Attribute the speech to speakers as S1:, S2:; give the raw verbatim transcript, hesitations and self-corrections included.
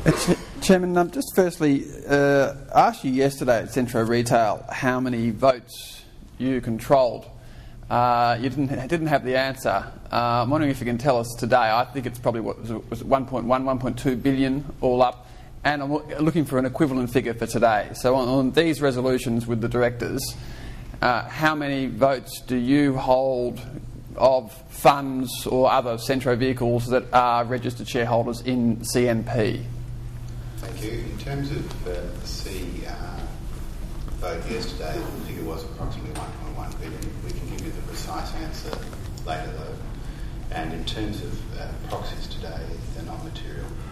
S1: Uh, Ch- Chairman, um, just firstly, uh, I asked you yesterday at Centro Retail how many votes you controlled. Uh, you didn't didn't have the answer. Uh, I'm wondering if you can tell us today. I think it's probably what was it, was it one point one, one point two billion all up, and I'm looking for an equivalent figure for today. So on, on these resolutions with the directors, uh, how many votes do you hold of funds or other Centro vehicles that are registered shareholders in C N P?
S2: Thank you. In terms of uh, the C uh, vote yesterday, the figure was approximately one point one billion. We can give you the precise answer later though. And in terms of uh, proxies today, they're not material.